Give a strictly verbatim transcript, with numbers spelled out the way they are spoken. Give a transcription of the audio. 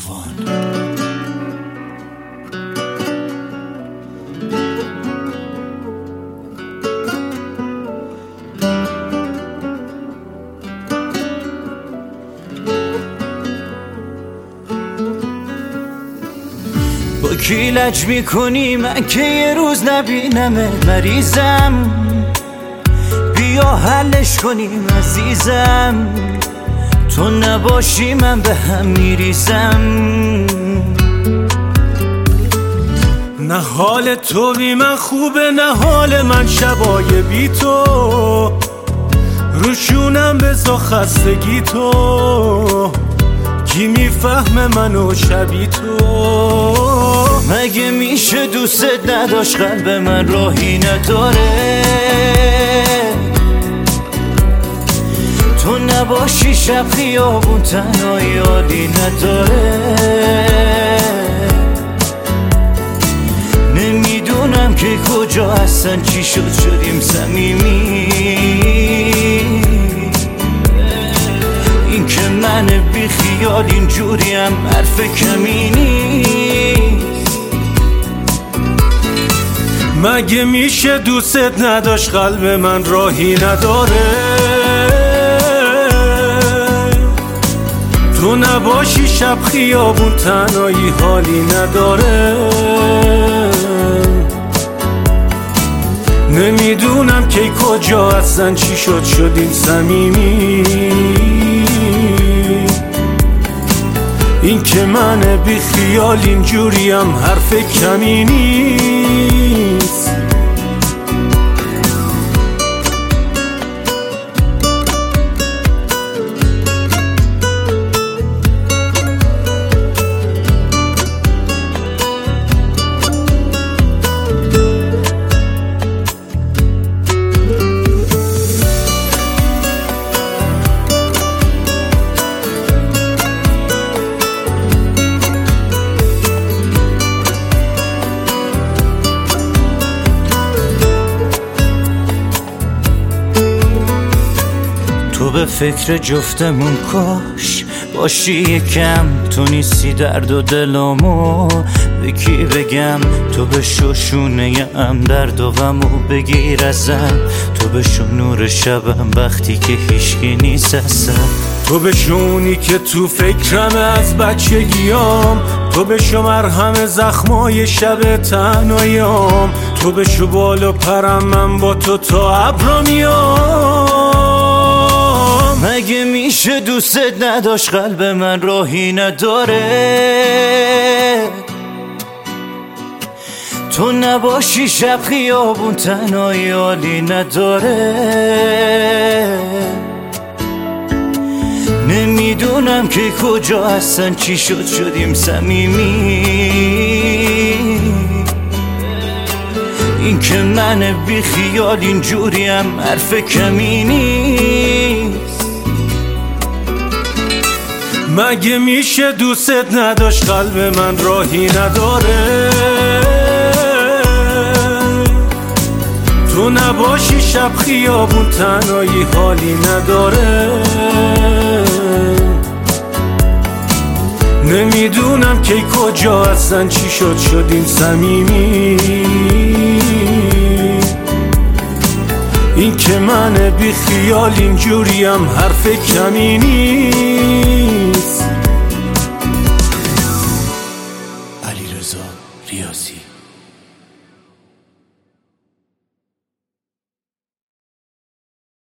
باغبان. با کی لج میکنی من که یه روز نبینمه؟ مریضم بیا حلش کنیم عزیزم، تو نباشی من به هم میریزم. نه حال تو بی من خوبه نه حال من شبای بی تو، روشونم بزا خستگی تو، کی میفهمه منو شبی تو؟ مگه میشه دوستت نداشت قلب من راهی نداره؟ تو نباشی شب خیابون تنهایی حالی نداره. نمیدونم که کجا هستن چی شد شدیم صمیمی، این که من بی خیال اینجوریم حرف کمی نیست. مگه میشه دوستت نداشت قلب من راهی نداره؟ تو نباشی شب خیابون تنهایی حالی نداره. نمیدونم که کجا هستن چی شد شدیم صمیمی، این که من بی خیال اینجوریم حرف کمی نیست. تو به فکر جفتمون کاش باشی یکم، تو نیستی درد و دلامو به کی بگم؟ تو به شوشونه ام درد و غمو بگیر ازم، تو به شو نور شبم وقتی که هیچکی نیست اصلا، تو به شونی که تو فکرم از بچگیام، تو به شو مرهم زخمای شب تنهاییام، تو به شو بال و پرم من با تو تا ابرا میام. مگه میشه دوستت نداشت قلب من راهی نداره؟ تو نباشی شب خیابون تنهایی حالی نداره. نمیدونم که کجا هستن چی شد شدیم صمیمی، این که من بی خیال اینجوریم حرف کمی نیست. مگه میشه دوستت نداشت قلب من راهی نداره؟ تو نباشی شب خیابون تنهایی حالی نداره. نمیدونم که کجا هستن چی شد شدیم صمیمی، این که من بی خیال اینجوریم حرف کمی نیست. علیرضا ریاضی.